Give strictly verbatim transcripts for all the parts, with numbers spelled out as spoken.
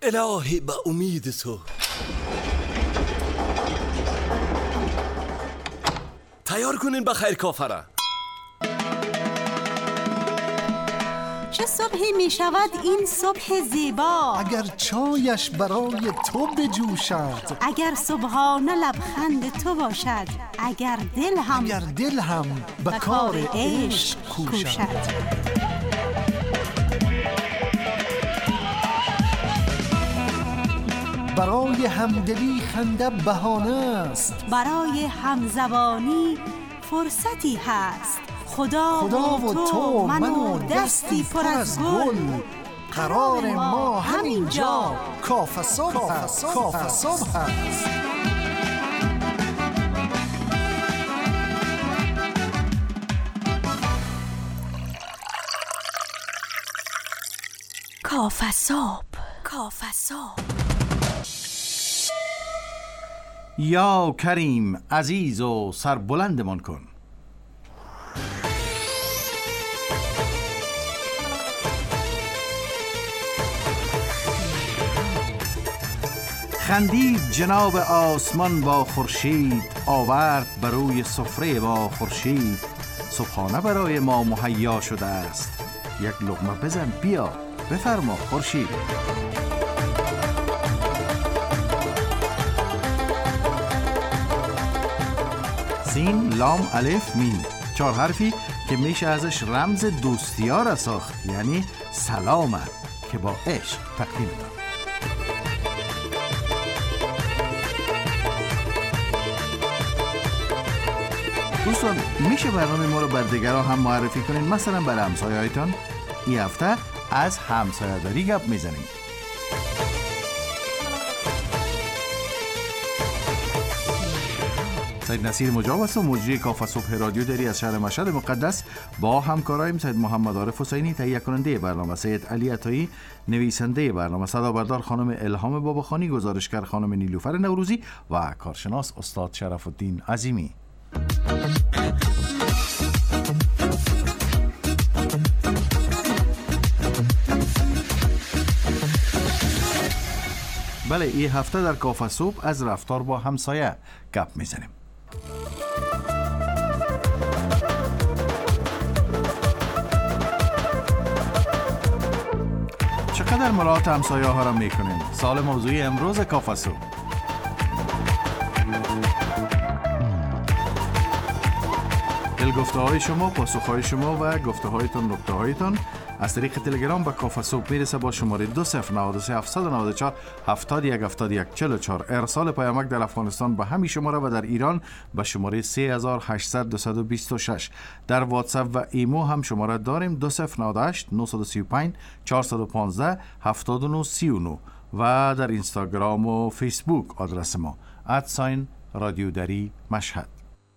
الهی به امید تو. تیار کنین بخیر کافره. چه صبحی می شود این صبح زیبا، اگر چایش برای تو بجوشد، اگر صبحانه لبخند تو باشد، اگر دل هم اگر دل هم به کار عشق کوشد. برای همدلی خنده بهانه است، برای همزبانی فرصتی هست. خدا, خدا و تو من و دستی پر از گل، قرار ما همینجا کافه صبح هست. کافه صبح هست. کافه صبح. کافه صبح. یا کریم عزیز و سربلندمان کن. خندید جناب آسمان با خورشید، آورد بر روی سفره با خورشید. صبحانه برای ما مهیا شده است، یک لقمه بزن بیا بفرما خورشید. سین لام الف میم، چهار حرفی که میشه ازش رمز دوستی ها را ساخت، یعنی سلام که با عشق تقدیم داد. دوستان میشه برنامه ما رو بر دیگران هم معرفی کنین، مثلا بر همسایه‌هایتان. این هفته از همسایه‌داری گپ میزنیم. سید نصیر مجاب است و مجری کافه صبح رادیو دری از شهر مشهد مقدس با همکارایم سید محمد عارف حسینی تهیه کننده برنامه، سید علی عطایی نویسنده برنامه، صدابردار خانم الهام باباخانی، گزارشگر خانم نیلوفر نوروزی و کارشناس استاد شرف الدین عظیمی. بله، این هفته در کافه صبح از رفتار با همسایه گپ میزنیم. چقدر مراعات همسایه ها را میکنیم؟ سوال موضوعی امروز کافه صبح. گفته های شما، پاسخ های شما و گفته هایتان، نکته هایتان از طریق تلگرام به کافه صبح میرسه با شماره دو صفر نود و سه هفتصد و نود و چهار هفتاد و یک هفتاد و یک چهل و چهار. ارسال پیامک در افغانستان به همین شماره و در ایران به شماره سه هزار و هشتصد دویست و بیست و شش. در واتساپ و ایمو هم شماره داریم دو صفر نود و هشت نهصد و سی و پنج چهارصد و پانزده هفتاد و نه سی و نه و در اینستاگرام و فیسبوک آدرس ما ادساین رادیو دری مشهد.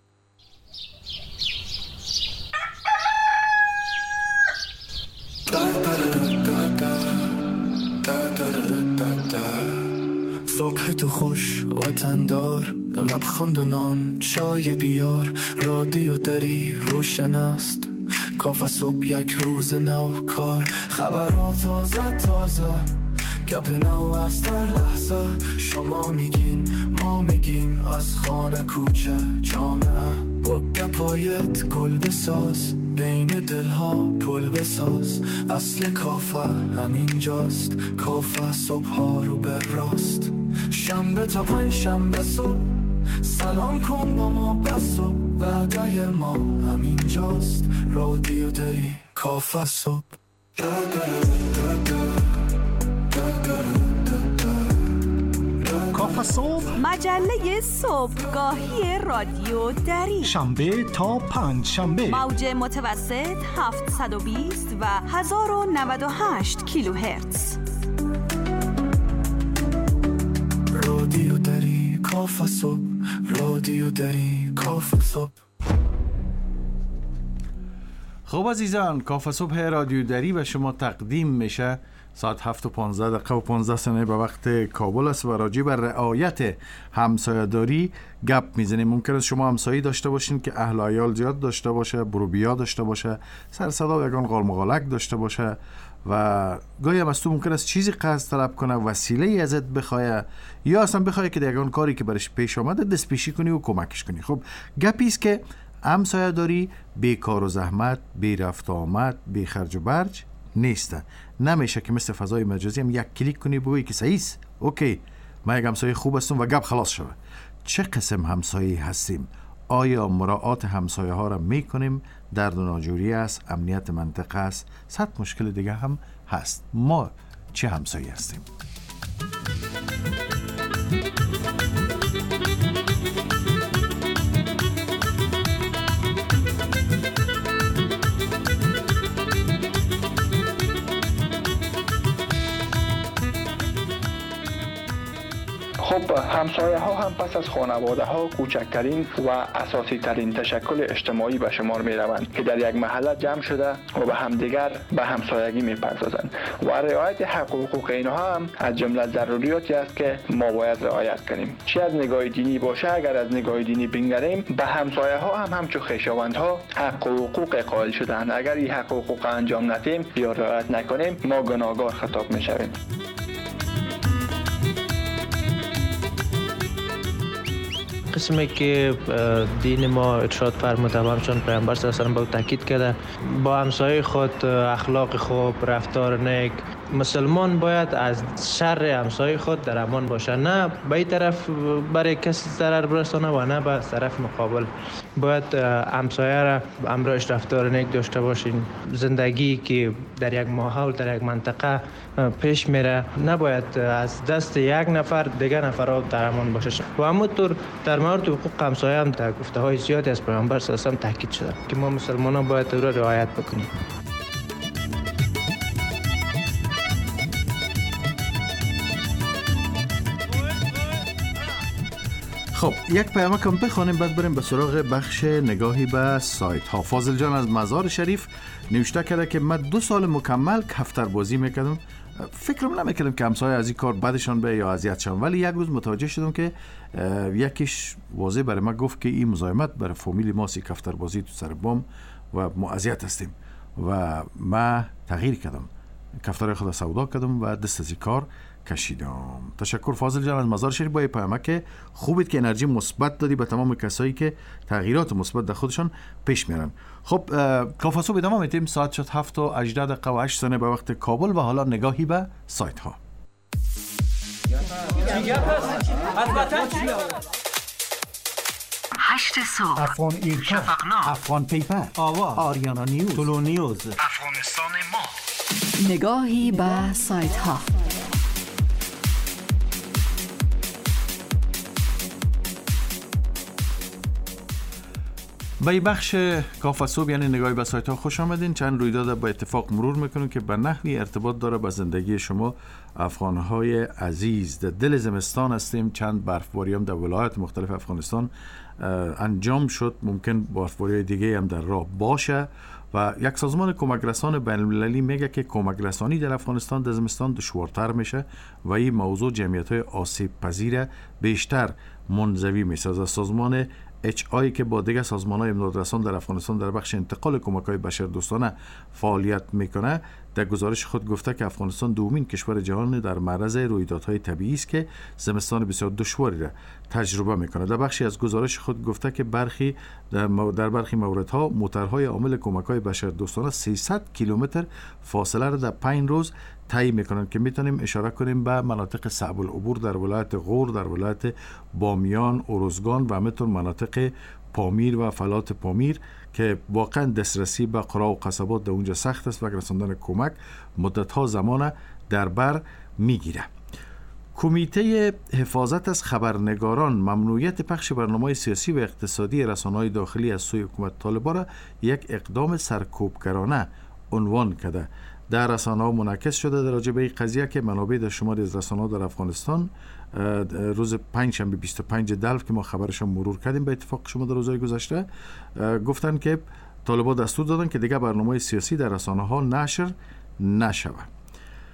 صبح تو خوش وطندار، لبخند و نان چای بیار، رادیو دری روشن است، کافه صبح یک روز نو کار، خبرات تازه تازه، گپ نو از در لحظه، شما میگین ما میگیم، از خانه کوچه جامعه، با گپایت گل بساز، بین دلها پل بساز، اصل کافه همینجاست، کافه صبح ها رو به راست، شنبه تا پنج شنبه صبح، سلام کن با ما بس صبح، وعده ما همینجاست، رادیو دری کافه صبح. کافه صبح، مجله صبحگاهی رادیو دری، شنبه تا پنج شنبه، موج متوسط هفتصد و بیست و هزار و نود و هشت کیلوهرتز. رادیو دری کافه صبح، رادیو دری کافه صبح. خب عزیزان، کافه صبح رادیو دری به شما تقدیم میشه. ساعت هفت و پانزده دقیقه و پانزده ثانیه به وقت کابل است و راجع بر رعایت همسایه‌داری گپ میزنیم. ممکن است شما همسایه داشته باشین که اهل و عیال زیاد داشته باشه، بروبیا داشته باشه، سر صدا و یگان قالمقالک داشته باشه و گاهی هم از تو ممکن است چیزی قرض طلب کنه، وسیله ازت بخواه یا اصلا بخواه که دیگه کاری که برش پیش آمده دست پیشی کنی و کمکش کنی. خب گپی است که همسایه داری بی کار و زحمت، بی رفت آمد، بی خرج و برج نیستن. نمیشه که مثل فضای مجازی هم یک کلیک کنی بگویی که صحیح است، اوکی من یک همسایه خوب هستم و گپ خلاص شده. چه قسم همسایه هستیم؟ آیا مراعات همسایه ها را میکنیم؟ درد و ناجوری است، امنیت منطقه است، صد مشکل دیگه هم هست. ما چه همسایه هستیم؟ خب همسایه ها هم پس از خانواده ها کوچکترین و اساسی ترین تشکل اجتماعی به شمار می روند که در یک محله جمع شده و به همدیگر به همسایگی می پردازند و رعایت حق و حقوق اینها هم از جمله ضروریاتی است که ما باید رعایت کنیم. چه از نگاه دینی باشه، اگر از نگاه دینی بنگریم به همسایه ها هم همچون خویشاوند ها حق و حقوق قائل شدند. اگر این حق و حقوق انجام ندهیم یا رعایت نکنیم ما گناهکار خطاب می شویم. قسمی که دین ما ارشاد فرموده و همچون پیامبر صلی الله علیه و آله تاکید کرده با همسایه خود اخلاق خوب، رفتار نیک. مسلمان باید از شر همسایه خود در امان باشه، نه به این طرف برای کسی ضرر برسانه و نه به طرف مقابل. باید همسایه را همراهش رفتار نیک داشته باشین. زندگی که در یک ماحول در یک منطقه پیش میره نباید از دست یک نفر دیگر نفر در امان باشه و همونطور در مورد حقوق همسایه هم در گفته های زیادی از پیامبر صلی الله علیه و آله تاکید شده که ما مسلمانان باید او را رعایت بکنیم. خب یک پیامک هم بخوانیم بعد بریم به سراغ بخش نگاهی به سایت ها. فاضل جان از مزار شریف نوشته کرده که من دو سال مکمل کفتر بازی میکردم، فکرم نمیکردم که همسایه از این کار بدشان به یا اذیتشان، ولی یک روز متوجه شدم که یکیش واضح برای من گفت که این مزاحمت برای فامیلی ماست کفتر بازی تو سر بام و ما اذیت هستیم و من تغییر کردم، کفتر خود سودا کردم و دست از این کار کشیدم. تشکر فاضل جان از مزار شریف، با پیامک خوبید که انرژی مثبت دادی به تمام کسایی که تغییرات مثبت در خودشان پیش میرن. خب کافه صبح ادامه میدیم. ساعت شد هفت و هجده دقیقه و هشت ثانیه به وقت کابل و حالا نگاهی به سایت ها. هشت صبح، افغان ایرکا، شفقنامه، افغان پیپر، آواز، آریانا نیوز، تولو نیوز، افغانستان ما. نگاهی به سایت ها. به این بخش کافه صبح یعنی نگاهی به سایت ها خوش آمدین. چند رویداد با اتفاق مرور میکنیم که به نحوی ارتباط داره با زندگی شما افغانهای عزیز. در دل زمستان هستیم، چند برفباری هم در ولایات مختلف افغانستان انجام شد، ممکن برفباری دیگه هم در راه باشه و یک سازمان کمک رسان بین المللی میگه که کمک رسانی در افغانستان در زمستان دشوارتر میشه و این موضوع جمعیت‌های آسیب پذیر بیشتر منزوی میسازه. سازمان اچ آی که با دیگر سازمان‌های امدادرسان در افغانستان در بخش انتقال کمک‌های بشردوستانه فعالیت میکنه، در گزارش خود گفته که افغانستان دومین کشور جهان در معرض رویدادهای طبیعی است که زمستان بسیار دشواری را تجربه میکنه. در بخشی از گزارش خود گفته که برخی در, مو... در برخی موردها موترهای عامل کمک‌های بشردوستانه سیصد کیلومتر فاصله را در پنج روز طی میکنند که میتونیم اشاره کنیم به مناطق صعب العبور در ولایت غور، در ولایت بامیان، اروزگان و همینطور مناطق پامیر و فلات پامیر که واقعا دسترسی به قرا و قصبات در اونجا سخت است و رساندن کمک مدت‌ها زمان در بر میگیره. کمیته حفاظت از خبرنگاران ممنوعیت پخش برنامه‌های سیاسی و اقتصادی رسانه‌های داخلی از سوی حکومت طالبان را یک اقدام سرکوبگرانه عنوان کرده. در رسانه‌ها منعکس شده در راجع به این قضیه که منابع در شماری از رسانه‌ها در افغانستان روز پنجشنبه بیست و پنج دلو که ما خبرش مرور کردیم به اتفاق شما در روزهای گذشته گفتن که طالبان دستور دادن که دیگه برنامه‌های سیاسی در رسانه‌ها نشر نشود.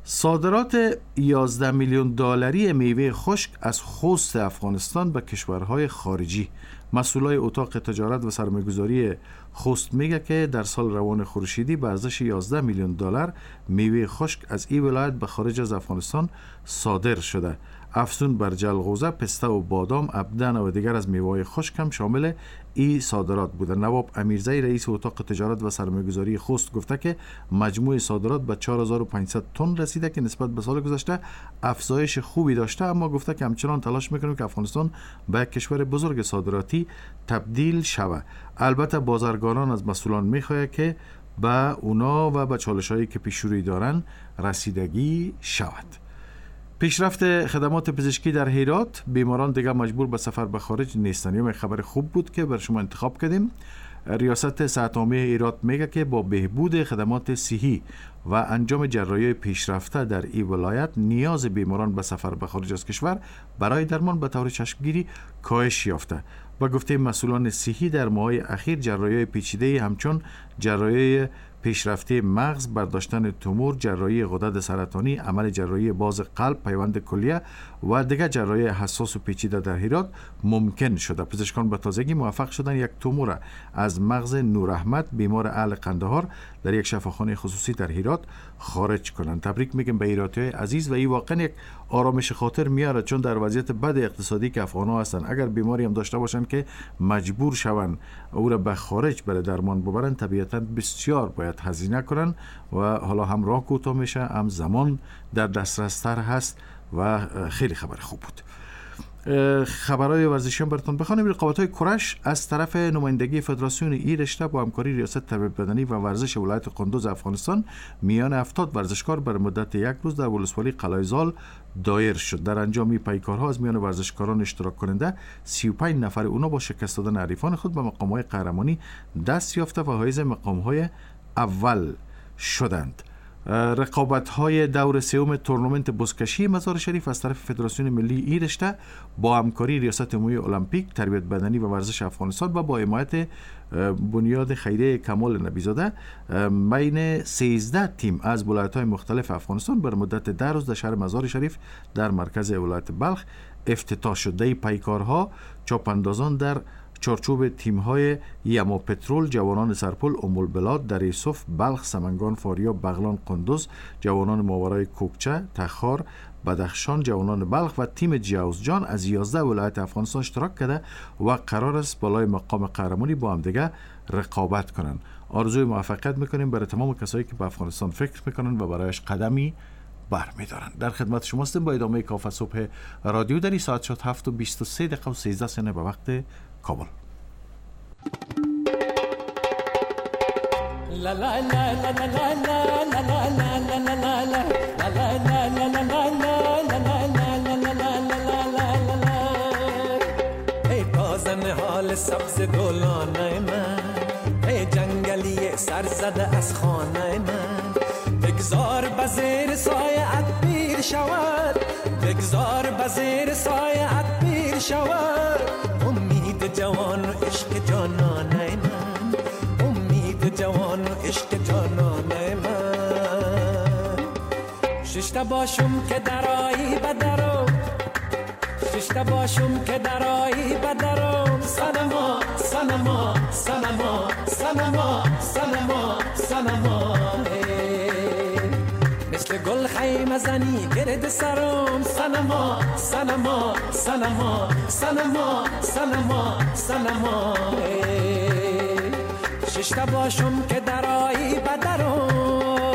صادرات یازده میلیون دلاری میوه خشک از خوست افغانستان به کشورهای خارجی. مسئولای اتاق تجارت و سرمایه‌گذاری خوست میگه که در سال روان خورشیدی به ارزش یازده میلیون دلار میوه خشک از این ولایت به خارج از افغانستان صادر شده. افزون بر جلغوزه، پسته و بادام، ابدن و دیگر از میوه‌های خشک هم شامل این صادرات بوده. نواب امیرزی رئیس اتاق تجارت و سرمایه‌گذاری خوست گفته که مجموع صادرات به چهار هزار و پانصد تن رسیده که نسبت به سال گذشته افزایش خوبی داشته، اما گفته که همچنان تلاش میکنیم که افغانستان به یک کشور بزرگ صادراتی تبدیل شود. البته بازرگانان از مسئولان میخواهند که به اونا و به چالش‌هایی که پیش روی دارن رسیدگی شود. پیشرفت خدمات پزشکی در هرات، بیماران دیگر مجبور به سفر به خارج نیستند. یک خبر خوب بود که بر شما انتخاب کردیم. ریاست صحت عامه هرات میگه که با بهبود خدمات صحی و انجام جراحی پیشرفته در این ولایت، نیاز بیماران به سفر به خارج از کشور برای درمان به طور چشمگیری کاهش یافته. با گفته مسئولان صحی در ماه‌های اخیر جراحی پیچیده همچون جراحی پیشرفته مغز، برداشتن تومور، جراحی غدد سرطانی، عمل جراحی باز قلب، پیوند کلیه و دیگر جراحی حساس و پیچیده در هرات ممکن شده. پزشکان به تازگی موفق شدن یک تومور از مغز نور احمد، بیمار اهل قندهار، در یک شفاخانه خصوصی در هرات خارج کنند. تبریک میگم به هراتیای عزیز و این واقعا یک آرامش خاطر میاره، چون در وضعیت بد اقتصادی که افغان‌ها هستند، اگر بیماری هم داشته باشند که مجبور شوند او را به خارج برای درمان ببرند، طبیعتاً بسیار باید هزینه کنن و حالا هم راه کوتاه میشه، هم زمان در دسترس تر هست و خیلی خبر خوب بود. خبرهای ورزشی هم براتون بخوانیم. رقابت‌های کرش از طرف نمایندگی فدراسیون ای رشته با همکاری ریاست تربیت بدنی و ورزش ولایت قندوز افغانستان میان هفتاد ورزشکار بر مدت یک روز در ولسوالی قلعه زال دایر شد. در انجام این پیکارها از میان ورزشکاران اشتراک کننده سی و پنج نفر اونا با شکست دادن حریفان خود به مقام‌های قهرمانی دست یافته و حائز مقام‌های اول شدند. رقابت‌های دور سوم تورنمنت بزکشی مزار شریف از طرف فدراسیون ملی ای رشته با همکاری ریاست عمومی المپیک، تربیت بدنی و ورزش افغانستان و با حمایت بنیاد خیریه کمال نبیزاده بین سیزده تیم از ولایت‌های مختلف افغانستان بر مدت ده روز در شهر مزار شریف در مرکز ولایت بلخ افتتاح شده. پیکارها چاپاندازان در چارچوب تیم‌های یما پترول، جوانان سرپل، ام البلاد، در یوسف، بلخ، سمنگان، فاریاب، بغلان، قندوز، جوانان ماورای کوکچه، تخار، بدخشان، جوانان بلخ و تیم جوزجان از یازده ولایت افغانستان اشتراک کرده و قرار است بالای مقام قهرمانی با هم دیگه رقابت کنند. آرزوی موفقیت میکنیم برای تمام کسایی که به افغانستان فکر میکنن و برایش قدمی برمیدارن. در خدمت شما هستیم با ادامه کافه صبح رادیو. در این ساعت شد هفت و بیست و سه دقیقه و سیزده ثانیه به وقت کابل. ای بازن حال سبز گلانه من، ای جنگلی سر زده از خانه من، بگذار بزیر سایه ات پیر شود، بگذار بزیر سایه ات پیر شود، امید جوان و عشق جانانه من، امید جوان و عشق جانانه من. ششته باشم که درایی بدرم، ششته باشم که درایی بدرم، سنما سنما سنما سنما سنما سنما مثل گل خیمه زنی گرد سرم، سنما سنما سنما سنما سنما سنما ششته باشم که درایی بدرم.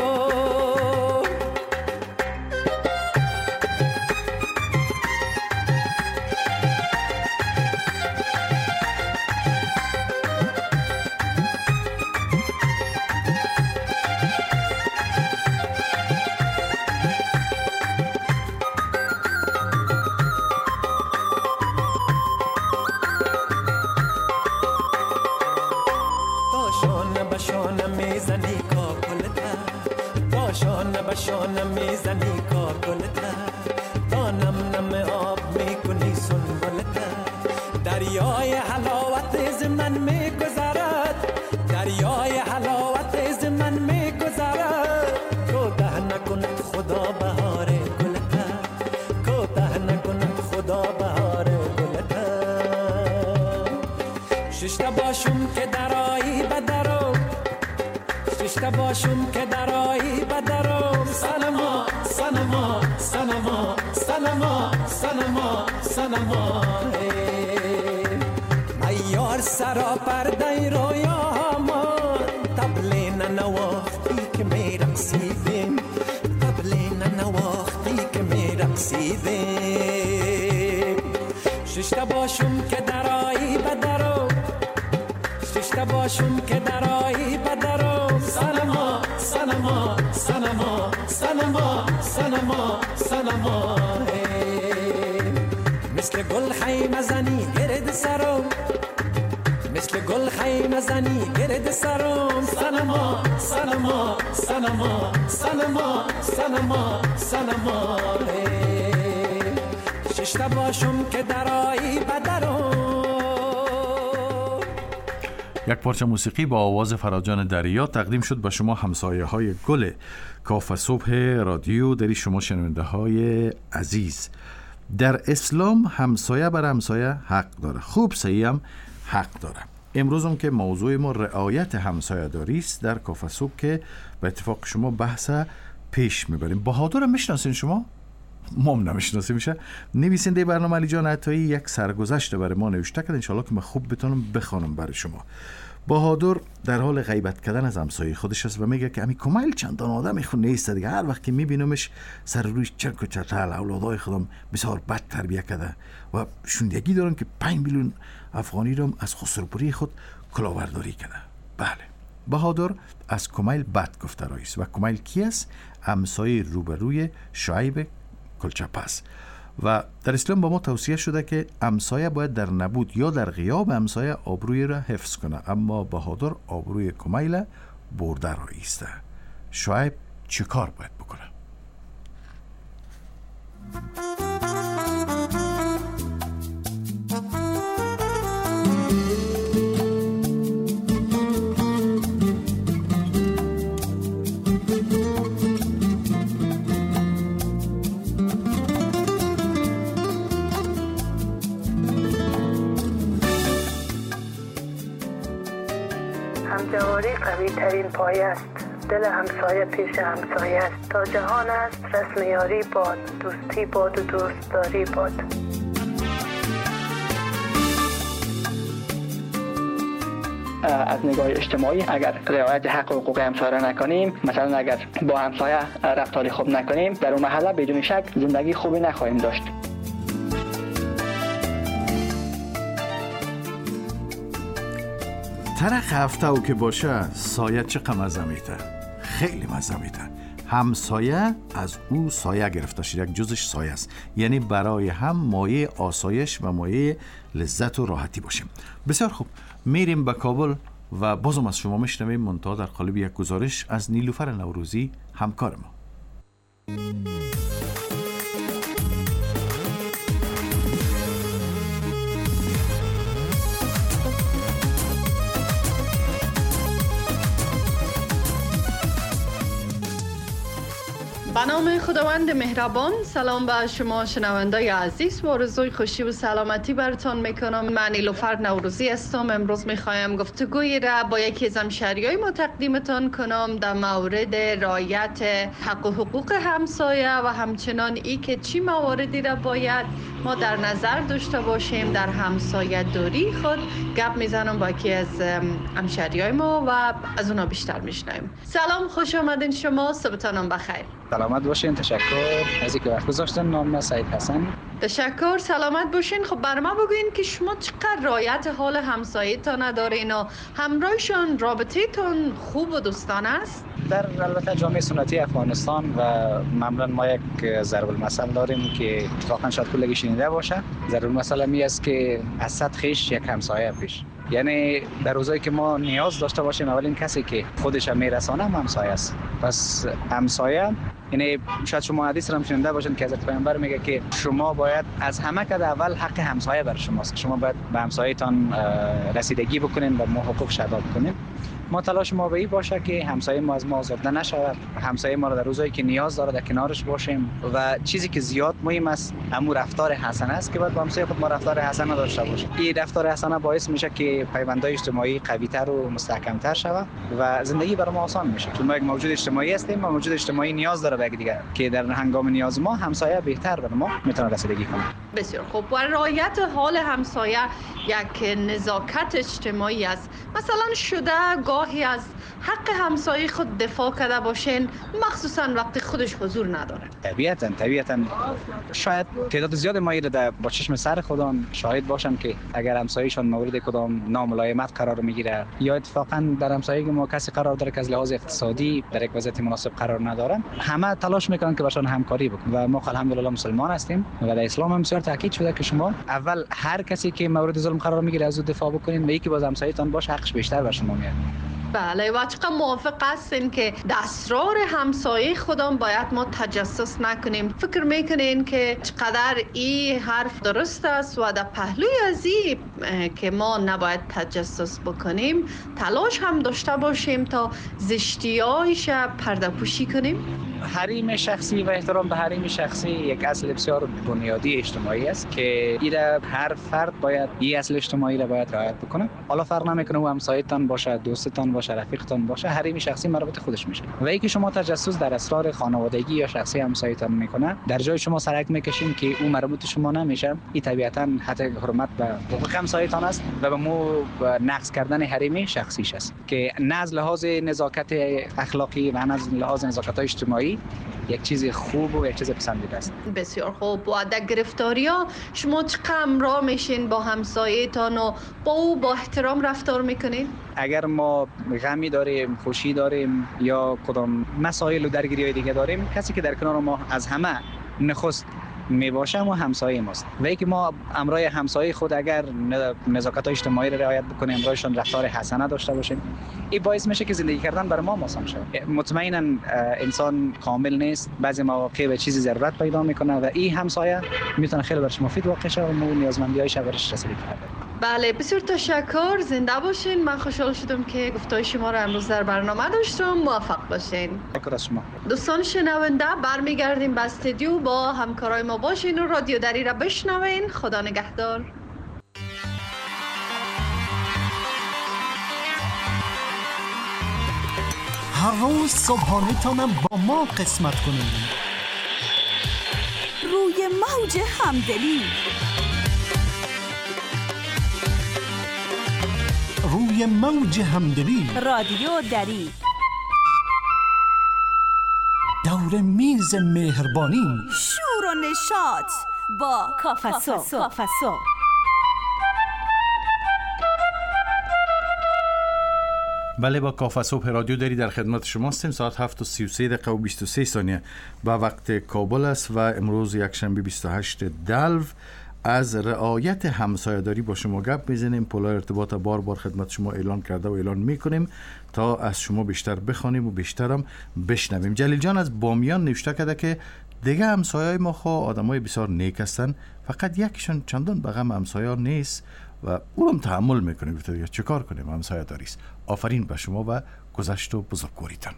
باشانه میزنی کاکلته، تا نم نم آب میکنی سنبلته، دریای حلاوت از من میگذرد، دریای حلاوت از من میگذرد، تو ده نکند خدا ششتا باشم که درایی بدرو ششتا باشم که درایی بدرو سنما سنما سنما سنما سنما سنما میار سرا پرده رویا ما تبلین نواختی که می رقصیدیم تبلین نواختی که می رقصیدیم ششتا باشم که درایی بدرو ششتا باشم که درایی بدرو سنما سنما سنما سنما سنما سنما مثل گل خیمه زنی گرد سرم مثل گل خیمه زنی گرد سرم سنما سنما سنما سنما سنما سنما ششتا باشم که درایی بدرم. یک پارچه موسیقی با آواز فراجان دریا تقدیم شد به شما همسایه های گل کاف صبح رادیو. دری شما شنونده های عزیز، در اسلام همسایه بر همسایه حق داره، خوب صحیح هم حق داره. امروز هم که موضوع ما رعایت همسایه داری است در کاف صبح که به اتفاق شما بحث پیش میبریم. بهادر هم میشناسین شما؟ ما هم نمیشناسیم. میشه نویسنده برنامه علی جان عطایی یک سرگذشت برای ما نوشته کرد، انشالله که من خوب بتونم بخوانم برای شما. بهادر در حال غیبت کردن از همسایه خودش است و میگه که امی کمیل چندان آدمی خود نیست دیگه، هر وقت که میبینمش سر روی چرک و چتل اولادای خودم بسیار بد تربیه کرده و شوندگی دارن که پنج میلیون افغانی رو از خسروپوری خود کلاورداری کرده. بله، بهادر از کمیل بد گفته رایست. و کمیل کی است؟ همسایه روبروی شعیب کلچپس. و در اسلام با ما توصیه شده که همسایه باید در نبود یا در غیاب همسایه آبروی را حفظ کنه، اما بهادر آبروی کمیل برده رایسته. شعیب چه کار باید بکنه؟ همجواری قوی ترین پایه است، دل همسایه پیش همسایه است. تا جهان است رسم یاری باد، دوستی باد و دوستداری باد. از نگاه اجتماعی اگر رعایت حق و حقوق همسایه نکنیم، مثلا اگر با همسایه رفتاری خوب نکنیم، در اون محله بدون شک زندگی خوبی نخواهیم داشت. طرق هفته او که باشه سایه چقدر مزه میده، خیلی مزه میده. همسایه از او سایه گرفته شد، یک جزش سایه است، یعنی برای هم مایه آسایش و مایه لذت و راحتی باشیم. بسیار خوب، میریم به کابل و بازم از شما میشنویم منتها در قالب یک گزارش از نیلوفر نوروزی همکار ما. به نام خداوند مهربان، سلام به شما شنوندای عزیز و آرزوی خوشی و سلامتی براتون میکنم. من نیلوفر نوروزی هستم. امروز میخوایم گفتگویی را با یکی از همشهریای ما تقدیمتان کنم در مورد رعایت حق و حقوق همسایه و همچنان ای که چی مواردی را باید ما در نظر داشته باشیم در همسایه دوری خود. گپ میزنم با یکی از همشهریای ما و از اونا بیشتر میشنویم. سلام، خوش آمدین شما، صبحتانم بخیر. سلامت باشین، تشکر از اینکه وقت گذاشتین. نام من سعید حسن. تشکر، سلامت باشین. خب برای ما بگوین که شما چقدر رعایت حال همسایه‌تان ندارین و همراهشان رابطه‌تان خوب و دوستانه است؟ در البته جامعه سنتی افغانستان و معمولا ما یک ضرب المثل داریم که اتفاقا شاید کلگی شنیده باشه. ضرب المثل می است که از صد خویش یک همسایه پیش. یعنی در روزایی که ما نیاز داشته باشیم اولین کسی که خودش میرسانه هم همسایه است. پس همسایه، یعنی شاید شما حدیث را شنیده باشین که حضرت پیامبر میگه که شما باید از همه کد اول حق همسایه بر شماست. شما باید به همسایه‌تان رسیدگی بکنین و ما حقوقش ادا بکنین. ما تلاش ما به این باشه که همسایه ما از ما آزرده نشود، همسایه ما را در روزایی که نیاز داره در کنارش باشیم و چیزی که زیاد مهم است همون رفتار حسن است که باید با همسایه خود ما رفتار حسن داشته باشیم. این رفتار حسن باعث میشه که پیوندهای اجتماعی قوی‌تر و مستحکم‌تر شود و زندگی برای ما آسان میشه، چون ما یک موجود اجتماعی هستیم و موجود اجتماعی نیاز داره به یکدیگر که در هنگام نیاز ما همسایه بهتر به ما میتونه رسیدگی کنه. بسیار خوب. و رعایت حال همسایه یک نزاکت اجتماعی است. مثلا شده گاهی از حق همسایه خود دفاع کرده باشین، مخصوصا وقتی خودش حضور نداره. طبیعتاً طبیعتاً شاید تعداد زیاد ما را با چشم سر خودم شاهد باشن که اگر همسایه‌شان مورد کدام ناملایمت قرار میگیره یا اتفاقاً در همسایگی ما کسی قرار داره که از لحاظ اقتصادی در یک وضعیت مناسب قرار ندارن، همه تلاش میکنن که باشون همکاری بکنن و ما الحمدلله مسلمان هستیم و در اسلام هم بسیار تاکید شده که شما اول هر کسی که مورد ظلم قرار میگیره از او دفاع بکنین و یکی باز همسایه‌تان باشه حقش بیشتر به شما میاد. بله و چقدر موافق هستین که در اسرار همسایه خودم باید ما تجسس نکنیم؟ فکر میکنین که چقدر این حرف درست است و در پهلوی از این که ما نباید تجسس بکنیم تلاش هم داشته باشیم تا زشتیایش پرده پوشی کنیم؟ حریم شخصی و احترام به حریم شخصی یک اصل بسیار بنیادی اجتماعی است که ایره هر فرد باید این اصل اجتماعی را باید رعایت بکنه. حالا فرق نمیکنه او همسایه‌تان باشه، دوستتان باشه، رفیقتان باشه، حریم شخصی مربوط خودش میشه. و اینکه شما تجسس در اسرار خانوادگی یا شخصی همسایه‌تان میکنه، در جای شما سرک میکشین که او مربوط شما نمیشه، این طبیعتاً حتی حرمت به حقوق همسایه‌تان است و به مو نقض کردن حریم شخصیش است که نه از لحاظ نزاکت اخلاقی و نه از لحاظ نزاکت اجتماعی یک چیز خوب و یک چیز پسندیده است. بسیار خوب. و در گرفتاری ها شما چقدر را میشین با همسایه‌تان و با او با احترام رفتار میکنین؟ اگر ما غمی داریم، خوشی داریم یا کدام مسائل و درگیری دیگه داریم، کسی که در کنار ما از همه نخست می باشه و همسایه ماست و اینکه ما امرای همسایه خود اگر نزاکت اجتماعی را رعایت بکنیم، امرایشان رفتار حسنه داشته باشیم، این باعث میشه که زندگی کردن برای ما آسان شه. مطمئنا انسان کامل نیست، بعضی مواقع به چیزی ضرورت پیدا میکنه و این همسایه میتونه خیلی برش مفید واقع شه و ما نیازمندی‌هایش برش رسیدگی کنه. بله بسیار تشکر، زنده باشین. من خوشحال شدم که گفتگوی شما را امروز در برنامه داشتم. موفق باشین. شکر از شما. دوستان شنونده برمیگردیم به استودیو، با همکارای ما باشین و رادیو دری را بشنوین. خدا نگهدار. هر روز صبحانه تانم با ما قسمت کنید. روی موج همدلی، روی موج همدلی، رادیو دری، دور میز مهربانی، شور و نشاط با کافسو. بله، با کافه صبح رادیو دری در خدمت شما هستیم. ساعت هفت و سی و سه دقیقه و بیست و سه ثانیه به وقت کابل است و امروز یکشنبه بیست و هشتم دلو از رعایت همسایه‌داری با شما گپ میزنیم. پولای ارتباط بار بار خدمت شما اعلان کرده و اعلان میکنیم تا از شما بیشتر بخوانیم و بیشتر هم بشنویم. جلیل جان از بامیان نوشته کرده که دیگه همسایه‌های ما خو آدمای بسیار نیک هستن، فقط یکیشون چندان به غم همسایه نیست و او هم تحمل میکنه. گفته چه کار کنیم، همسایه داریست. آفرین به شما و گذشت و بزرگواریتان.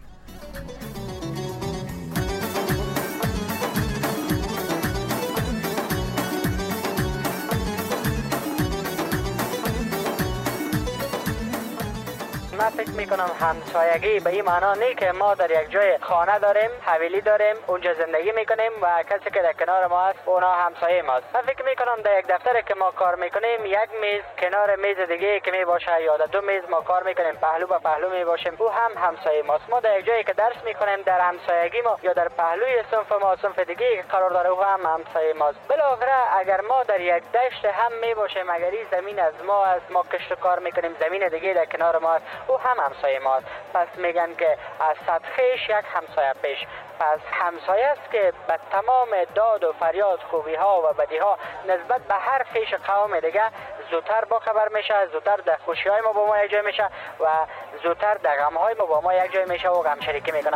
من فکر میکنم همسایگی به این معنا نیست که ما در یک جای خانه داریم، حویلی داریم، اونجا زندگی میکنیم و کسی که در کنار ما است اونا همسایه ماست. من فکر میکنم در یک دفتر که ما کار میکنیم یک میز کنار میز دیگه که میباشه یا در دو میز ما کار میکنیم پهلو به پهلو میباشیم، او هم همسایه ماست. ما در یک جایی که درس میکنیم در همسایگی ما یا در پهلوی صنف ما صنف دیگه که قرار داره او هم همسایه ماست. بالاخره اگر ما در یک دشت هم میباشیم، اگر این زمین از ما است، ما کشت کار میکنیم، زمین دیگه در کنار ما است، او هم همسایه ماست. پس میگن که از صد خویش یک همسایه پیش. پس همسایه است که به تمام داد و فریاد، خوبی ها و بدی ها نسبت به هر خویش قوم دیگه زودتر با خبر میشه، زودتر در خوشی های ما با ما یک جای میشه و زودتر در غم های ما با ما یک جای میشه و غم شریکی میکنه.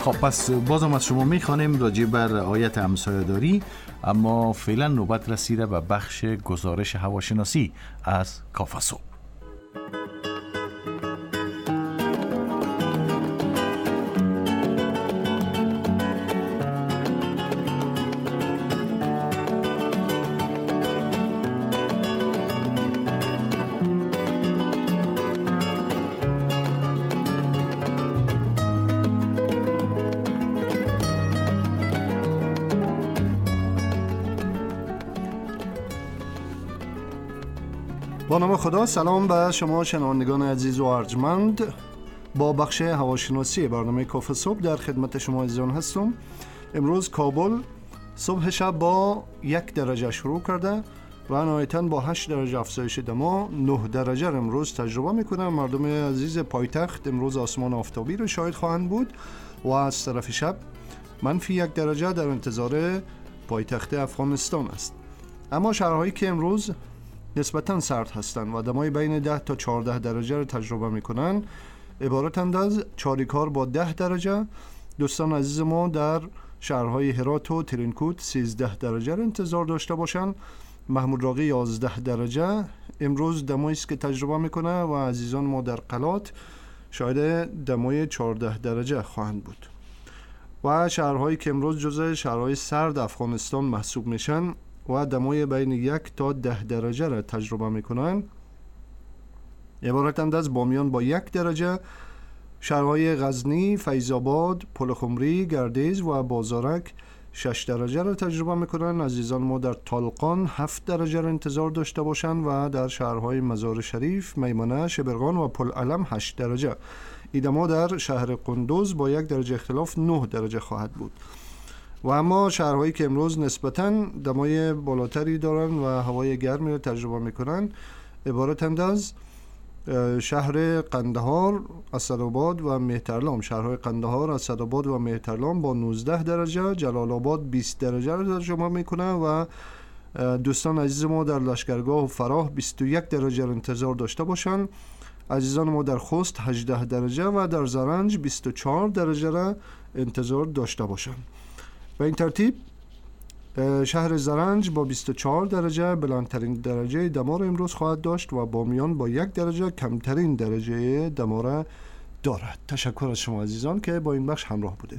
خب پس بازم از شما میخوانیم راجع بر رعایت همسایه‌داری، اما فعلا نوبت رسیده به بخش گزارش هواشناسی از کافه صبح. با نام خدا، سلام به شما شنوندگان عزیز و ارجمند. با بخش هواشناسی برنامه کافه صبح در خدمت شما عزیزان هستم. امروز کابل صبح شب با یک درجه شروع کرده و نهایتاً با هشت درجه افزایش دما. نه درجه امروز تجربه میکنه. مردم عزیز پایتخت امروز آسمان آفتابی رو شاهد خواهند بود و از طرف شب منفی یک درجه در انتظار پایتخت افغانستان است. اما شهرهایی که امروز نسبتاً سرد هستند و دمای بین ده تا چهارده درجه را تجربه میکنن عبارتند از چاریکار با ده درجه. دوستان عزیز ما در شهرهای هرات و ترینکوت سیزده درجه را انتظار داشته باشند. محمود راقی یازده درجه امروز دمایی است که تجربه میکنه و عزیزان ما در قلات شاید دمای چهارده درجه خواهند بود. و شهرهایی که امروز جزء شهرهای سرد افغانستان محسوب میشن و دمای بین یک تا ده درجه را تجربه میکنن عبارتند از بامیان با یک درجه، شهرهای غزنی، فیض آباد، پلخمری، گردیز و بازارک شش درجه را تجربه میکنن. عزیزان ما در طالقان هفت درجه را انتظار داشته باشند و در شهرهای مزار شریف، میمنه، شبرغان و پل علم هشت درجه. ایدما در شهر قندوز با یک درجه اختلاف نه درجه خواهد بود. و اما شهرهایی که امروز نسبتاً دمای بالاتری دارن و هوای گرمی را تجربه میکنن عبارتند از شهر قندهار، اسدآباد و مهترلام. شهرهای قندهار، اسدآباد و مهترلام با نوزده درجه، جلال آباد بیست درجه را تجربه میکنه و دوستان عزیز ما در لشکرگاه و فراه بیست و یک درجه را انتظار داشته باشن. عزیزان ما در خوست هجده درجه و در زرنج بیست و چهار درجه را انتظار داشته باشن. به این ترتیب شهر زرنج با بیست و چهار درجه بلندترین درجه دما را امروز خواهد داشت و بامیان با یک درجه کمترین درجه دما را دارد. تشکر از شما عزیزان که با این بخش همراه بودید.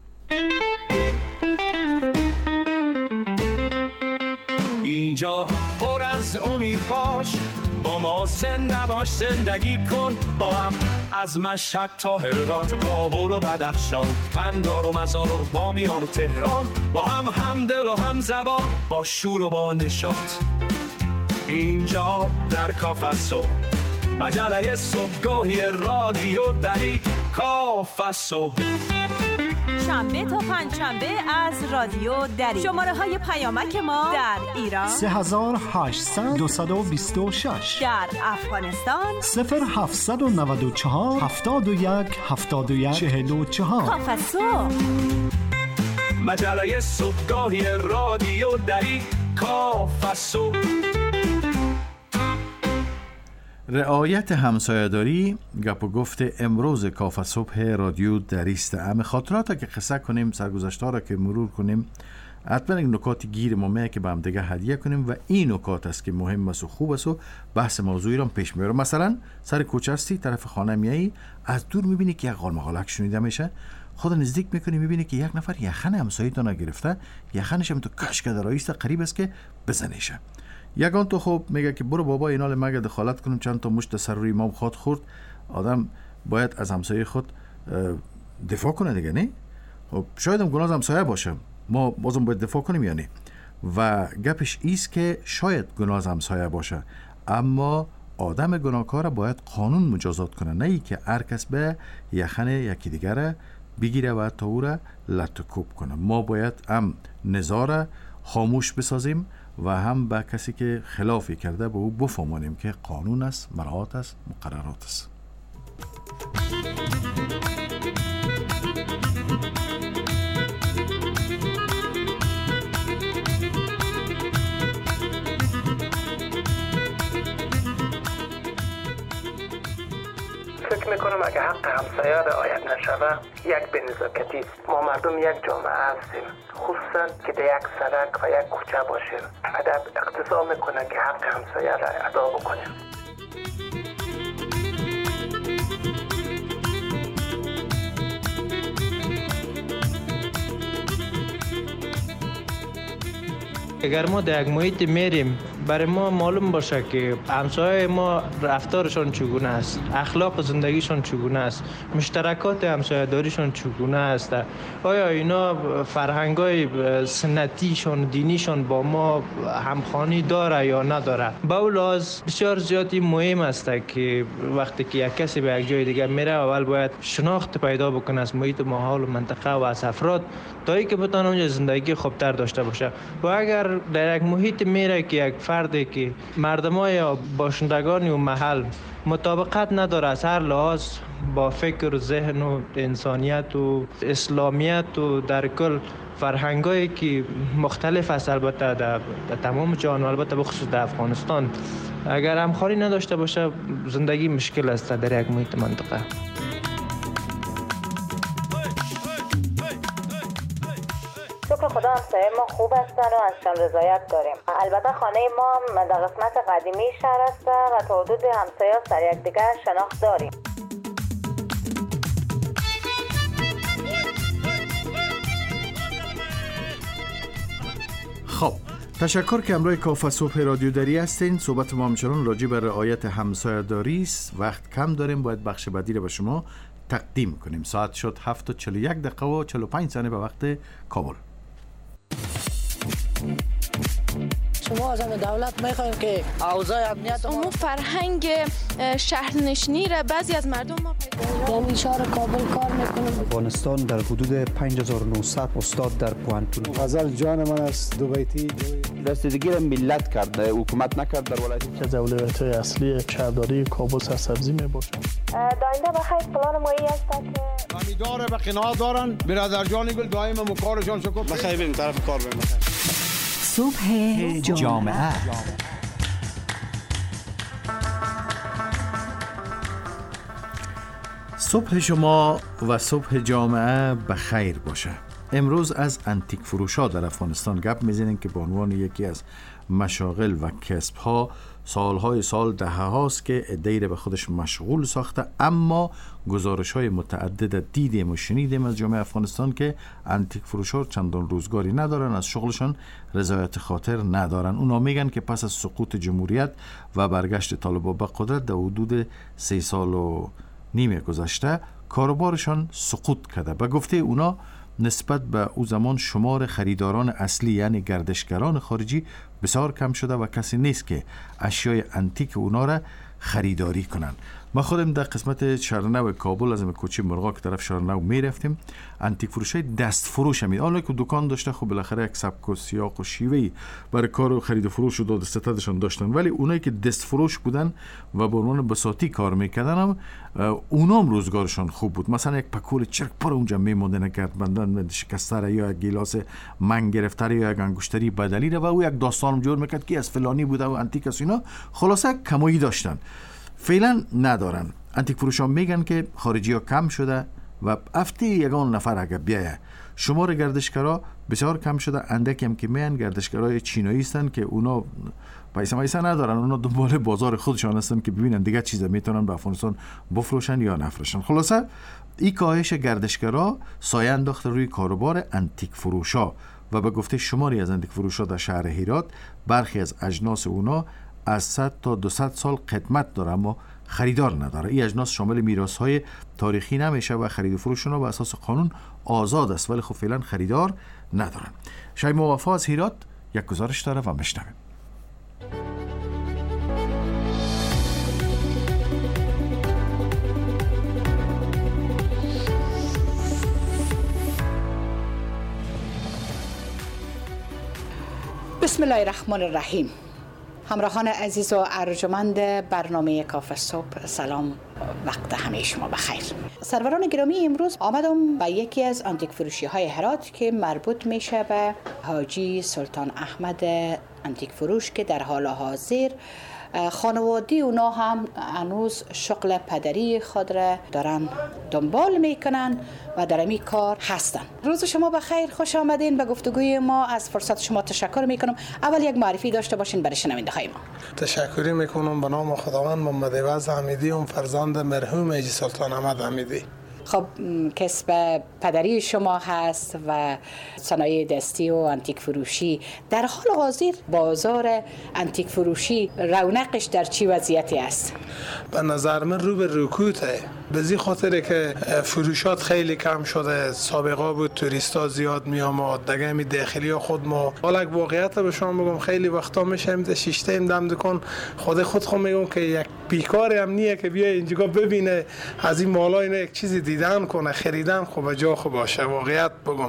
اینجا پر از امید باش، با ما زنده باش، زندگی کن با هم. از مشهد تا هرات، کابل و بدخشان، قندهار و مزار و بامیان و تهران، با هم همدل و هم زبان، با شور و با نشاط. اینجا در کافه صبح، مجله صبحگاهی رادیو دری کافه صبح. شنبه تا پنجشنبه از رادیو دری. شماره های پیامک ما در ایران سه هزار و هشتصد دویست و بیست و شش، در افغانستان صفر هفتصد و نود و چهار هفتاد و یک هفتاد و یک چهل و چهار. کافه صبح، مجله صبحگاهی رادیو دری کافه صبح. رعایت همسایه‌داری گپ و گفت امروز کافه صبح رادیو دری است. همه خاطرات که قصه کنیم، سرگذشت‌ها را که مرور کنیم، حتما یک نکات گیر ما که به هم دیگه هدیه کنیم و این نکات است که مهم است و خوب است و بحث موضوعی را پیش میبره. مثلا سر کوچه هستی، طرف خانه میایی، از دور میبینی که یک قالمقالک شنیده میشه، خود نزدیک میکنی میبینی که یک نفر یخن همسایه‌تون گرفته، یخنش هم تو کش کرده رایست، قریب است که بزنیشه. یگان تو خوب میگه که برو بابا اینال مگه دخالت کنیم، چند تا مشت سر روی ما خود خورد. آدم باید از همسایه خود دفاع کنه دیگه، نه؟ خب شاید هم گناه همسایه باشه، ما بازم باید دفاع کنیم یا نه؟ و گپش ایست که شاید گناه همسایه باشه، اما آدم گناهکار باید قانون مجازات کنه، نه ای که هر کس به یخن یکی دیگره بگیره و تا او را لطکوب کنه. ما باید هم نظاره خاموش بسازیم و هم به کسی که خلافی کرده به او بفهمانیم که قانون است، مراعات است، مقررات است. فکر میکنم اگه حق همسایه رعایت نشوه یک بینزاکتی است. ما مردم یک جامعه هستیم، خصوصا که در یک سرک و یک کوچه باشیم. ادب اقتضا میکنه که حق همسایه را ادا بکنیم. اگر ما در یک محیط میریم برای ما معلوم باشه که همسایه ما رفتارشان چگونه است، اخلاق زندگیشان چگونه است، مشترکات همسایه داریشان چگونه است، آیا اینا فرهنگای سنتیشان دینیشان با ما همخوانی داره یا نداره. به اون لحاظ بسیار زیادی مهم است که وقتی که یک کسی به یک جای دیگه میره اول باید شناخت پیدا بکنه از محیط و ماحول و منطقه و از افراد تا اینکه بتونه اونجا زندگی خوبتر داشته باشه. و اگر در یک محیط میره که یک فردی که مردمای یا باشندگان و محل مطابقت نداره از هر لحاظ با فکر و ذهن و انسانیت و اسلامیت و در کل فرهنگایی که مختلف است البته در تمام جهان، البته بخصوص در افغانستان، اگر همخوانی نداشته باشه زندگی مشکل است در یک محیط منطقه. شکر خدا همسایه ما خوب هستن و ازشان رضایت داریم. البته خانه ما در قسمت قدیمی شهر است و تا حدود همسایه سر یک دیگر شناخت داریم. خب تشکر که امروز کافه صبح رادیو دری هستین. صحبت ما همچنان راجع به رعایت همسایه داری است. وقت کم داریم، باید بخش بعدی رو به شما تقدیم کنیم. ساعت شد هفت و چهل و یک دقیقه و چهل و پنج ثانیه به وقت کابل. شما از دولت میخوایم که اوضاع امنیت اون فرهنگ شهرنشینی را بعضی از مردم ما پیدا در شهر کابل کار میکنم. افغانستان در حدود پنج هزار و نهصد استاد در پوانتون. غزل جان من است دوبیتی رسیدگی را ملت کرده، حکومت نکرد. در ولایت که از اولویت‌های اصلی شهرداری کابل سرسبزی میباشد. داینده بخیر پلان مایی است که خریدار به قناعت دارن. برادر جان گل دائم مکارشان شکر بخیر بریم طرف کار بریم. صبح جامعه. صبح شما و صبح جامعه بخیر باشه. امروز از انتیک فروشا در افغانستان گپ میزنیم که به عنوان یکی از مشاغل و کسب ها سالهای سال دهه هاست که عده‌ای را به خودش مشغول ساخته، اما گزارش های متعدد دیدیم و شنیدیم از جامعه افغانستان که انتیک فروشا چندان روزگاری ندارن، از شغلشان رضایت خاطر ندارن. اونا میگن که پس از سقوط جمهوریت و برگشت طالبان به قدرت در حدود سه سال و نیم گذشته کاروبارشان سقوط کرده. به گفته اونا نسبت به او زمان شمار خریداران اصلی یعنی گردشگران خارجی بسیار کم شده و کسی نیست که اشیای انتیک اونا را خریداری کنن. ما خودم در قسمت شهرنو کابل از این کوچه مرغا که طرف شهرنو می رفتیم، انتیک فروشای دست فروش همید آنها که دکان داشته خب بالاخره یک سبک و سیاق و شیوهی برای کار و خرید و فروش و داد ستدشان داشتن، ولی اونایی که دست فروش بودن و به عنوان بساطی کار میکردن هم اونام روزگارشان خوب بود. مثلا یک پکول چرک پر اونجا میمونده نگرد بندن شکسته یا یک گیلاس من گرفته یا یک انگشتری بدلی و او یک داستان جور میکرد که از فلانی بوده و انتیک از اینا. خلاصه کمایی داشتن، فعلا ندارن. انتیک فروشان میگن که خارجی ها کم شده و هفته یگان نفر اگه بیایه. شمار گردشگرا بسیار کم شده، اندکی هم که میان گردشگرای چینایی هستن که اونا پیسه میسه ندارن، اونا دنبال بازار خودشان هستن که ببینن دیگه چیزا میتونن به افغانستان بفروشن یا نفروشن. خلاصه این کاهش گردشگرا سایه انداخته روی کاروبار انتیک فروشا و به گفته شماری از انتیک فروشا در شهر هرات برخی از اجناس اونا از صد تا دویست سال قدمت داره اما خریدار نداره. این اجناس شامل میراث‌های تاریخی نمیشه و خرید و فروششون به اساس قانون آزاد است، ولی خب فعلا خریدار ندارن. شیما وفا از هرات یک گزارش داره و میشنویم. بسم الله الرحمن الرحیم. همراهان عزیز و ارجمند برنامه کافه صبح، سلام، وقت همه شما بخیر. سروران گرامی، امروز آمدم به یکی از انتیک فروشی های هرات که مربوط میشه به حاجی سلطان احمد انتیک فروش که در حال حاضر خانوادی اونا هم هنوز شغل پدری خود را دارن دنبال میکنن و در این کار هستن. روز شما بخیر، خوش آمدین به گفتگوی ما. از فرصت شما تشکر میکنم. اول یک معرفی داشته باشین برای شنونده های ما. تشکری میکنم به نام خداوند. محمد عوض حمیدی ام فرزند مرحوم حاجی سلطان احمد حمیدی. خب کسب پدری شما هست و صنایع دستی و انتیک فروشی. در حال حاضر بازار انتیک فروشی رونقش در چی وضعیتی است؟ به نظر من رو به رکوته. به زی خاطره که فروشات خیلی کم شده. سابقا بود توریستا زیاد می آمد دیگه می داخلی ها خود ما حالا واقعیت به شما بگم خیلی وقتا میشم ده شیشته ام دم دکان خود خود خود میگم که یک بیکاری هم نیه که بیا اینجا ببینه از این مالا اینه یک چیزی دیدن کنه خریدن خوب جا خوب باشه. واقعیت بگم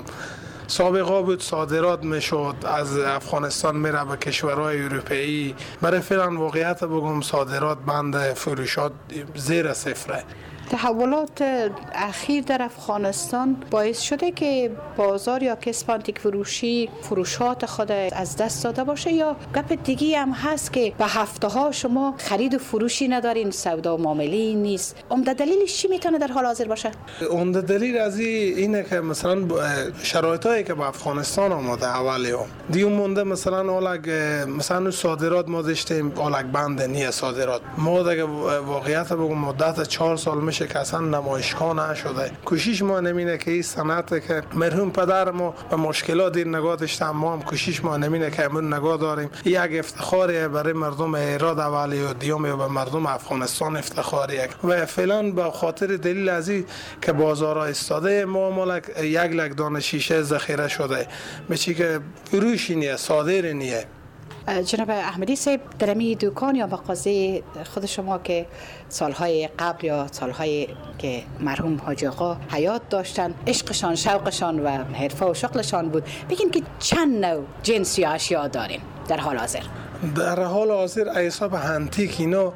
سابقا بود صادرات میشد از افغانستان میره به کشورهای اروپایی. برای فعلا واقعیت بگم صادرات بند، فروشات زیر صفره. تحولات اخیر در افغانستان باعث شده که بازار یا کسب انتیک فروشی فروشات خود از دست داده باشه یا گپ دیگه هم هست که به هفته ها شما خرید و فروشی ندارین، سودا و معامله نیست؟ عمده دلیلش چی میتونه در حال حاضر باشه؟ عمده دلیل از اینه که مثلا شرایطایی که به افغانستان آمده اولی هم دیو مونده. مثلا اولگ مثلا صادرات ما داشتیم اولگ بند نیه صادرات ما دیگه واقعیت بگم مدت چهار سال میشه که اصلا نمایشگاه نشده. کوشش ما نمینه که این صنعت که مرحوم پدر ما به مشکلات دیر نگاه داشتن ما هم کوشش ما نمینه که همون نگاه داریم. یک افتخاریه برای مردم ایراد اولی و دیوم به مردم افغانستان افتخاریه و فعلا به خاطر دلیل ازی که بازارها استاده ما مالک یک لک دانه شیشه ذخیره شده به چی که فروشی نیه صادر نیه. جناب احمدی صاحب در امی دکان یا مغازه خود شما که سالهای قبل یا سالهای که مرحوم حاجی آقا حیات داشتن عشقشان شوقشان و حرفه و شغلشان بود، بگین که چند نوع جنس یا اشیاء دارین در حال حاضر؟ در حال حاضر حساب انتیک اینا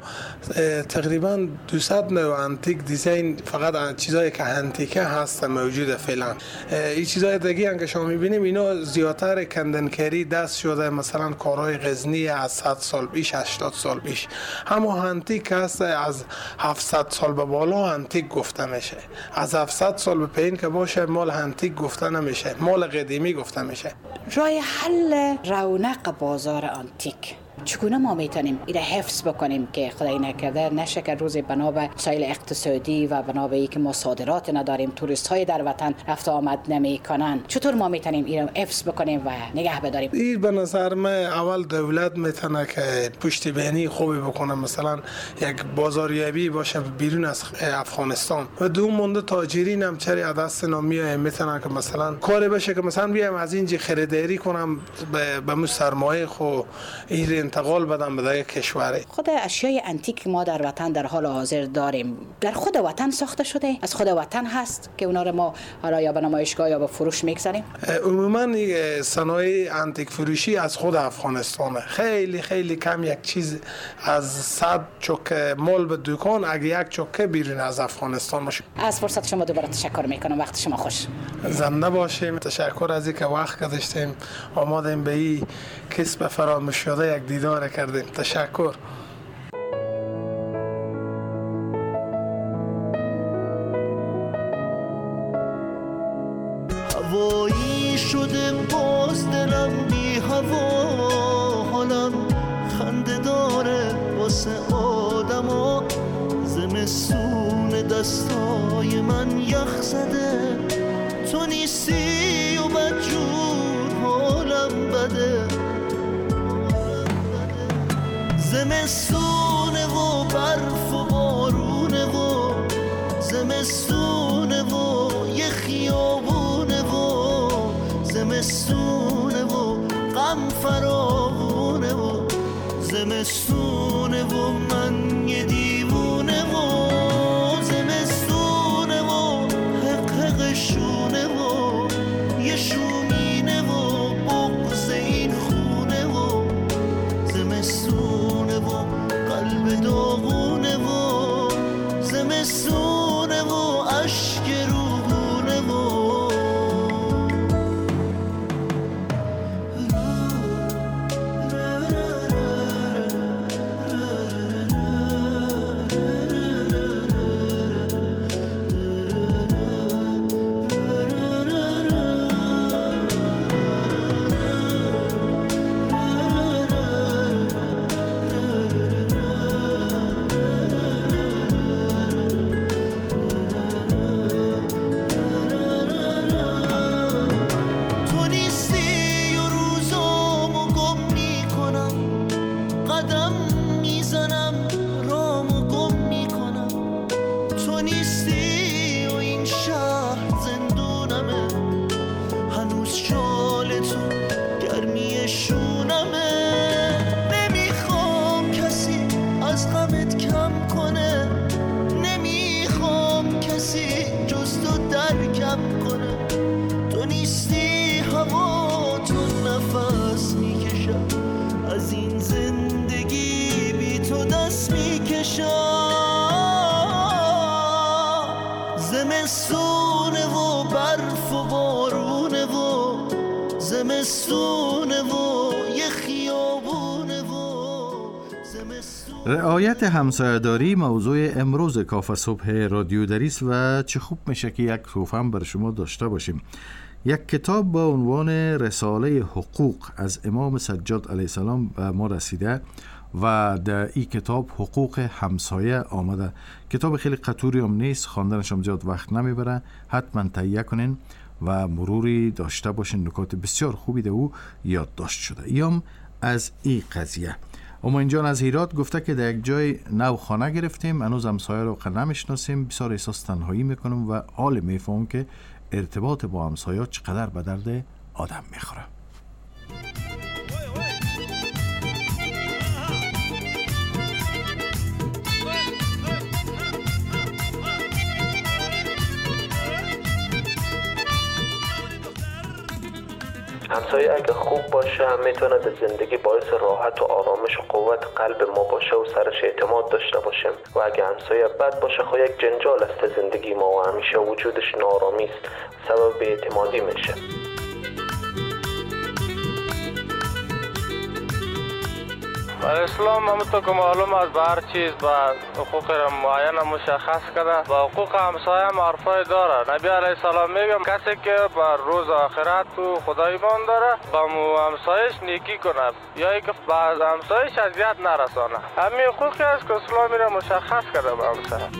تقریبا دویست نوع انتیک دیزاین فقط چیزایی که انتیکه هست موجوده فعلا. این چیزای دیگه هم که شما میبینیم اینا زیادتر کندنکاری دست شده، مثلا کارهای غزنی از صد سال پیش هشتاد سال پیش. همون انتیک هست از هفتصد سال به بالا انتیک گفته میشه. از هفتصد سال به پایین که باشه مال انتیک گفته نمیشه، مال قدیمی گفته میشه. راه حل رونق بازار انتیک چگونه ما میتونیم ایره حفظ بکنیم که خدای نکرده نشه که روز بنا به مسائل اقتصادی و بنا به اینکه ما صادرات نداریم، توریست های در وطن رفت آمد نمیکنن، چطور ما میتونیم ایره حفظ بکنیم و نگه بداریم؟ این به نظر من اول دولت میتونه که پشتیبانی خوبی بکنه، مثلا یک بازاریابی باشه بیرون از افغانستان و دوم مونده تاجرین هم چری از دست نمیای میتونه که مثلا کاری بشه که مثلا بیام از اینجا خریداری کنم به به سرمایه خو این انتقال بدم به دیگه کشوری. خود اشیای انتیک ما در وطن در حال حاضر داریم، در خود وطن ساخته شده؟ از خود وطن هست که اونا رو ما حالا یا به نمایشگاه یا به فروش میگذاریم؟ عموما صنایع انتیک فروشی از خود افغانستانه. خیلی خیلی کم یک چیز از صد چوکه مال به دکان اگه یک چوکه بیرون از افغانستان باشه. از فرصت شما دوباره تشکر میکنم. وقت شما خوش. زنده باشیم. تشکر از اینکه وقت گذاشتیم آمادیم به این کسب فراموش شده یک دیدار کردیم. تشکر. هوایی شده باز دلم بی هوا، حالم خنده داره واسه آدما، زمستون دستای من یخ زده، تو نیستی و بدجور حالم بده، زمستونه و برف و بارونه و زمستونه و یه خیابونه و زمستونه و غم فراوونه و زمستونه و من یه دیوونه و زمستونه و حق حق شونه و یه شومینه و بغض این خونه و زمستونه و قلب داغونه و زمستونه و عشق روحونه و زمستونه و یه خیابونه و زمستون. رعایت همسایه‌داری موضوع امروز کافه صبح رادیو دری است و چه خوب میشه که یک توفم بر شما داشته باشیم. یک کتاب با عنوان رساله حقوق از امام سجاد علیه السلام به ما رسیده و در این کتاب حقوق همسایه آمده. کتاب خیلی قطوری هم نیست، خواندنش هم زیاد وقت نمیبره، حتما تهیه کنین و مروری داشته باشین. نکات بسیار خوبی در او یادداشت شده. ایام از این قضیه. اما اینجا از هیرات گفته که در یک جای نو خانه گرفتیم، هنوز همسایه رو نمیشناسیم، بسیار احساس تنهایی میکنم و حال میفهم که ارتباط با همسایه چقدر به درد آدم میخوره. همسایه اگه خوب باشه هم میتونه در زندگی باعث راحت و آرامش و قوت قلب ما باشه و سرش اعتماد داشته باشیم، و اگه همسایه بد باشه خب یک جنجال است زندگی ما و همیشه وجودش نارامی است، سبب بی‌اعتمادی میشه. اسلام همونطور که معلوم است به هر چیز به حقوق معین مشخص کرده. با حقوق همسایه هم حرفای داره. نبی علیه السلام میگم کسی که بر روز آخرت و خدا ایمان داره با همسایش نیکی کنه یا ای که به همسایش اذیت نرسانه. همین حقوقی است که اسلام میره مشخص کرده به همسایه.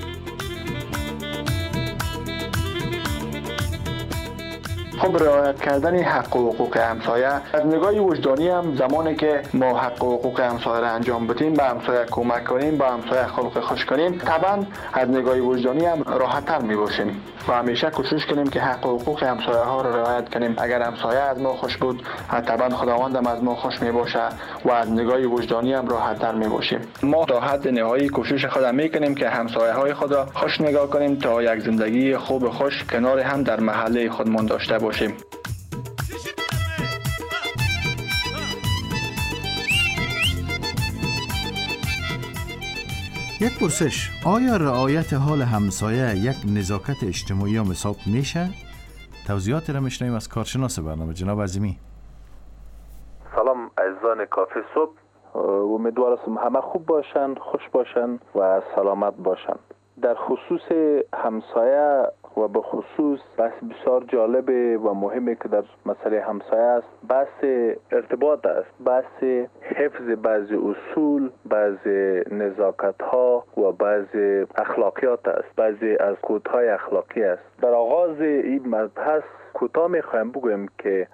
خب رعایت کردن حق و حقوق همسایه از نگاه وجدانی هم زمانی که ما حق و حقوق همسایه را انجام بدیم، به همسایه کمک کنیم، با همسایه خلق خوش کنیم، طبعا از نگاه وجدانی هم راحت‌تر می‌باشیم و همیشه کوشش کنیم که حق و حقوق همسایه ها را رعایت کنیم. اگر همسایه از ما خوش بود، طبعا خداوند هم از ما خوش میباشه و از نگاه وجدانی هم راحت‌تر میباشیم. ما تا حد نهایی کوشش خود میکنیم که همسایه های خود را خوش نگاه کنیم تا یک زندگی خوب و خوش کنار هم در محله خودمون داشته باشیم. یک پرسش: آیا رعایت حال همسایه یک نزاکت اجتماعی هم حساب میشه؟ توضیحات را میشنویم از کارشناس برنامه جناب عظیمی. سلام عزیزان کافه صبح، امیدوارم همه خوب باشن، خوش باشن و سلامت باشن. در خصوص همسایه و به خصوص بحث بسیار جالب و مهمی که در مسئله همسایه است بحث ارتباط است، بحث حفظ بعضی اصول، بعضی نزاکت ها و بعضی اخلاقیات است، بعضی از کودهای اخلاقی است. در آغاز این مبحث کوتاه میخوایم بگویم که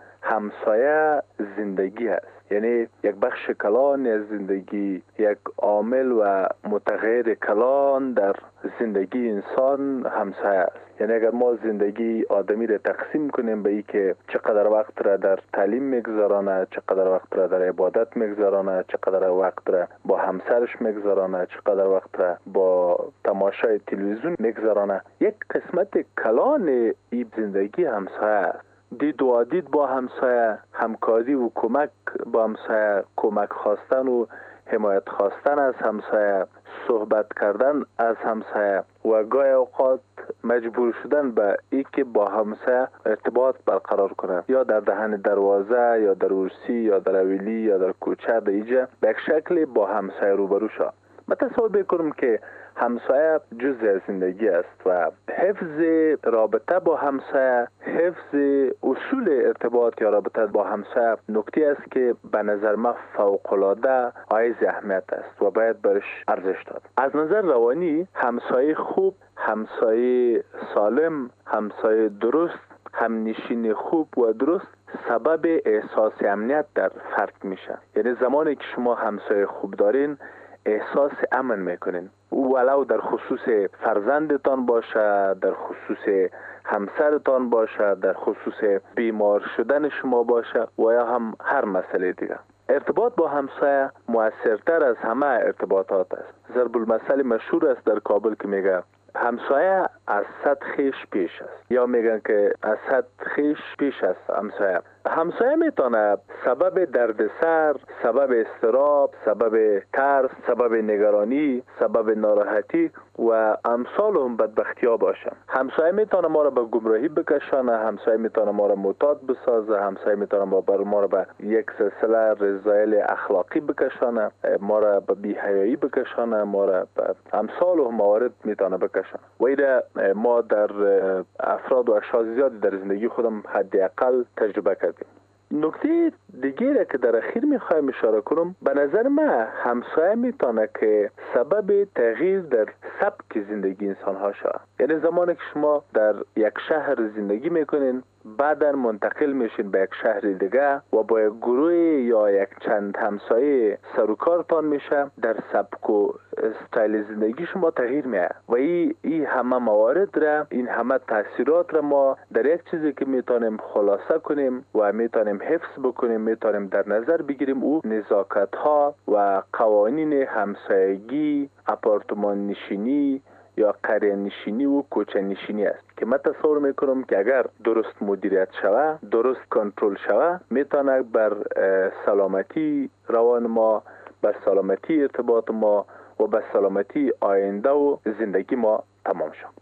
همسایه زندگی است، یعنی یک بخش کلان از زندگی، یک عامل و متغیر کلان در زندگی انسان همسایه است. یعنی اگر ما زندگی آدمی را تقسیم کنیم به این که چقدر وقت را در تعلیم میگذرانه، چقدر وقت را در عبادت میگذرانه، چقدر وقت را با همسرش میگذرانه، چقدر وقت را با تماشای تلویزیون میگذرانه، یک قسمت کلان این زندگی همسایه است. دید و دید با همسایه، همکاری و کمک با همسایه، کمک خواستن و حمایت خواستن از همسایه، صحبت کردن از همسایه و گاهی اوقات مجبور شدن به ای که با همسایه ارتباط برقرار کنه، یا در دهن دروازه یا در ارسی یا در اویلی یا در کوچه، در اینجا به یک شکل با همسایه روبرو شد. من تصور بکنم که همسایه جزء از زندگی است و حفظ رابطه با همسایه، حفظ اصول ارتباط یا رابطه با همسایه نکته است که به نظر من فوق‌العاده حائز اهمیت است و باید برش ارزش داد. از نظر روانی همسایه خوب، همسایه سالم، همسایه درست، همنشین خوب و درست سبب احساس امنیت در فرد میشه. یعنی زمانی که شما همسایه خوب دارین احساس امن میکنین، ولو در خصوص فرزندتان باشه، در خصوص همسرتان باشه، در خصوص بیمار شدن شما باشه و یا هم هر مسئله دیگه. ارتباط با همسایه مؤثرتر از همه ارتباطات است. ضرب المثل مشهور است در کابل که میگه همسایه از صد خویش پیش است، یا میگن که از صد خویش پیش است همسایه. همسایه میتونه سبب دردسر، سبب استراب، سبب ترس، سبب نگرانی، سبب ناراحتی و امثال هم بدبختی ها باشه. همسایه میتونه ما را به گمراهی بکشانه، همسایه میتونه ما را معتاد بسازه، همسایه میتونه ما بر ما را به یک سلسله رذایل اخلاقی بکشانه، ما را به بی‌حیایی بکشانه، ما را به امثال و موارد میتونه بکشانه. و ایده ما در افراد و اشخاص زیادی در زندگی خودم حداقل تجربه کردیم. نکته دیگه که در اخیر میخوایم اشاره کنم، به نظر من همسایه میتونه که سبب تغییر در سبک زندگی انسان ها شود. یعنی زمانی که شما در یک شهر زندگی میکنین، بعداً منتقل میشین به یک شهر دیگه و با یک گروه یا یک چند همسایه سر و کارتان میشه، در سبک و استایل زندگی شما تغییر میاد و این ای همه موارد را، این همه تاثیرات را ما در یک چیزی که میتونیم خلاصه کنیم و میتونیم حفظ بکنیم، میتونیم در نظر بگیریم، او نزاکت ها و قوانین همسایگی، آپارتمان نشینی یا قریه نشینی و کوچه نشینی است که من تصور میکنم که اگر درست مدیریت شوه، درست کنترل شوه، میتونه بر سلامتی روان ما، بر سلامتی ارتباط ما و بر سلامتی آینده و زندگی ما تمام شد.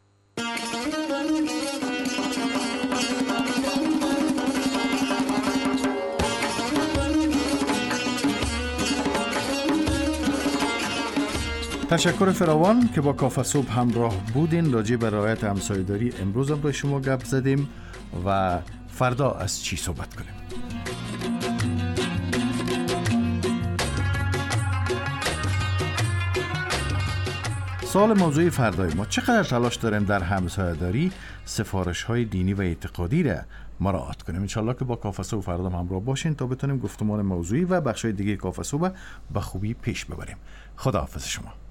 تشکر فراوان که با کافه صبح همراه بودین. راجع به رعایت همسایه‌داری امروز هم با شما گپ زدیم و فردا از چی صحبت کنیم. سوال موضوعی فردای ما: چقدر تلاش داریم در همسایه‌داری سفارش‌های دینی و اعتقادی را مراعات کنیم؟ انشالله که با کافه صبح فردا همراه باشین تا بتونیم گفتمان موضوعی و بخش‌های دیگه کافه صبح به خوبی پیش ببریم. خداحافظ شما.